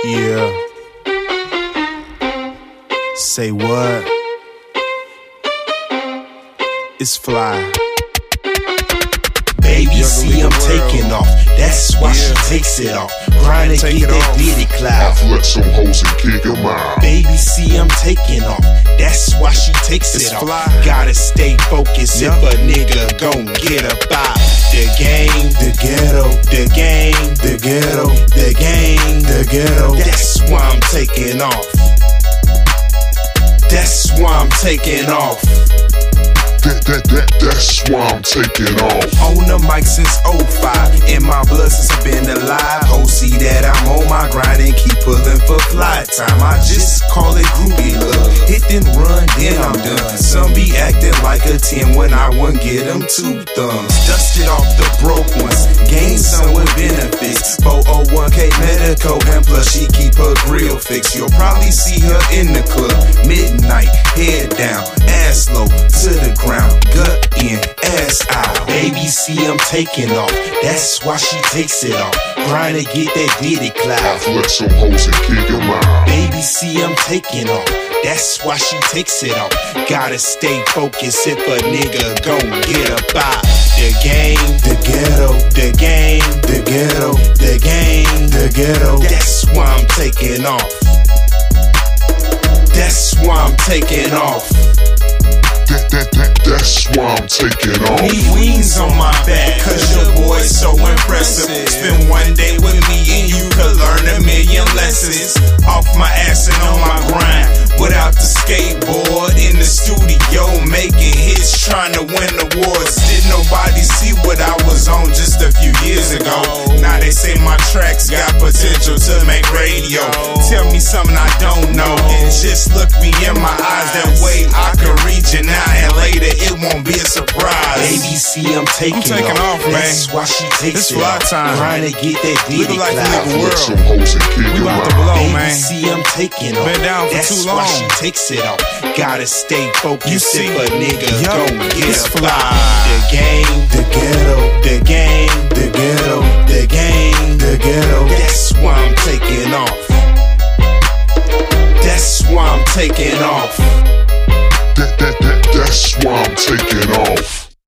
Yeah. Say what? It's fly. Baby, see I'm taking off. That's why she takes it off. Grind and get that ditty cloud. I flex some hoes and kick 'em out. Baby, see I'm taking off. That's why she takes it off. Gotta stay focused if a nigga gon' get about the game, the ghetto, the game, the ghetto, the game, the ghetto. That's why I'm taking off. That's why I'm taking off. That's why I'm taking off. On the mic since 05, in my blood since I've been alive. Oh, see that I'm on my grind and keep pulling for fly time. I just call it groovy love. Hit then run, then I'm done. Some be acting like a 10 when I won't get them 2 thumbs. Dusted off the broke ones, gain some with benefits. 401k medical, and plus she keep her grill fixed. You'll probably see her in the club, midnight, head down, ass low to the ground, gut in, ass out. Baby, see I'm taking off. That's why she takes it off. Grind to get that ditty I cloud. flex some hoes and kick 'em out. Baby, see I'm taking off. That's why she takes it off. Gotta stay focused if a nigga gon' get about the game, the ghetto, the game, the ghetto, the game, the ghetto. That's why I'm taking off. That's why I'm taking off. That's why I'm taking off. Need wings on my back, cause your boy's so impressive. Spend one day with me and you could learn a million lessons. Off my ass and on my grind, without the skateboard. In the studio making hits, trying to win awards. Did nobody see what I was on just a few years ago? Now they say my tracks got potential to make radio. Tell me something I don't know, and just look me in my eyes. That way I can read you now, and later it won't be a surprise. Baby, see I'm taking off, man. That's why she takes it off. Trying to get that ditty cloud. I flex some hoes and kick 'em out. Baby, see I'm taking off. Been down for That's too why long. she takes it off. Gotta stay focused if a nigga gon' get it's about fly. the game, the ghetto, the game, the ghetto, the game, the ghetto. That's why I'm taking off. That's why I'm taking off. That's why I'm taking off.